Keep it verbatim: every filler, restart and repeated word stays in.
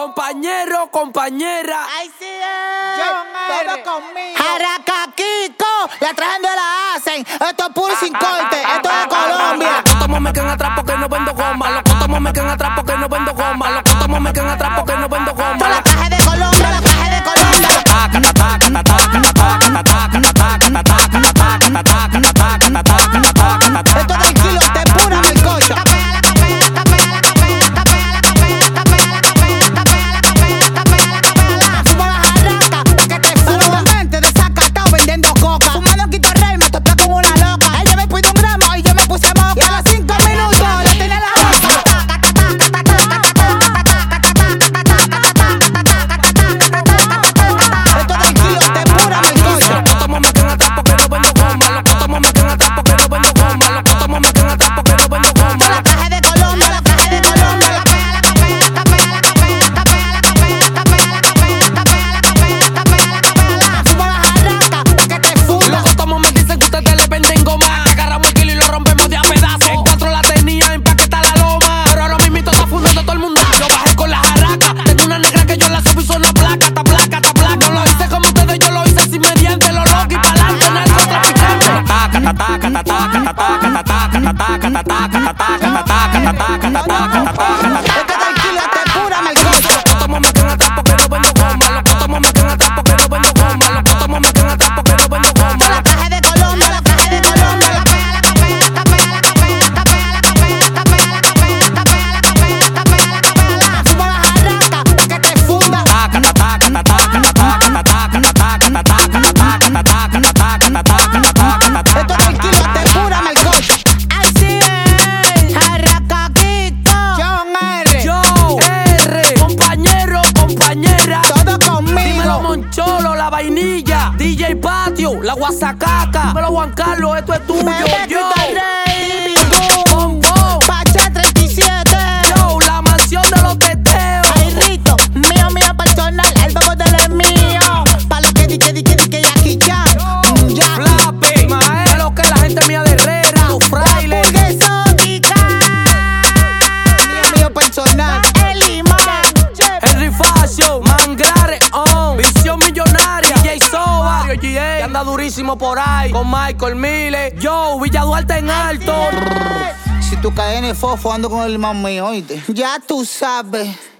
Compañero, compañera. Ay, sí es. Todo conmigo. Jaracaquico, la trajen de la hacen. Esto es puro sin corte. Esto es de Colombia. Los cotomos me quedan atrás porque no vendo goma. Los cotomos me quedan atrás porque no vendo goma. Los cotomos me quedan atrás porque no vendo goma. Yo la traje de Colombia, la traje de Colombia. Esto del kilo de pura melcocha. Suma la jarraca, que te suba. Mente desacatado vendiendo coca. Fumando quito rey, me topé con una loca. Ella me pidió un gramo y yo me puse moca. Y a los cinco minutos le tenía la boca. Esto del kilo de pura melcocha. Los cotomos me quedan atrás porque no vendo goma. Los cotomos me quedan atrás porque no vendo goma. Los cotomos me quedan atrás porque no vendo Yo goma. la traje de Colombia, la traje de Colombia. Suma la jarraca, que te suba. Los cotomos me dicen que ustedes le venden goma. Agarramos el kilo y lo rompemos de a pedazos. En cuatro la tenía, empaqueta la loma. Pero ahora mismo está fundando todo el mundo. Yo bajé con la jarraca. Tengo una negra que yo la subo y son la placa. Ta placa, ta placa. No lo hice como ustedes, yo lo hice sin mediante. Lo loco y pa'lante, narcotraficante. Esto del kilo de pura melcocha. Los cotomos me quedan atrás porque no vendo goma. Los cotomos me quedan atrás porque no vendo goma. Los cotomos me quedan atrás porque no vendo Yo goma. la traje de Colombia, la traje de Colombia. Suma la jarraca, que te funda. Esto del kilo de pura melcocha. Ay, sí es. Jaracaquito. John R. Yo, R, compañero, compañera. Todo Dímelo conmigo. Moncholo, la vainilla. D J Patio, la guasacaca. Dímelo Juan Carlos, esto es tuyo. Bebé Yo, Cristo Rey. Bombón. Pacha treinta y siete. Yo, la mansión de los teteos. Ay, Rito, mío, mío personal, el bebo del es mío. Pa' lo que di, que di, que di, que Jackie Chan. Mm, ya. Flape, Mae, lo que la gente mía de Herrera. Los frailes. Exótica. Mío, mío personal, el limón. Henry Fashion, Mangrare On, Visión Millonaria, D J Soba, G A, que anda durísimo por ahí, con Michael Mille, yo, Villa Duarte en alto. Si tú caes en el fofo, ando con el limón mío, oíste. Ya tú sabes.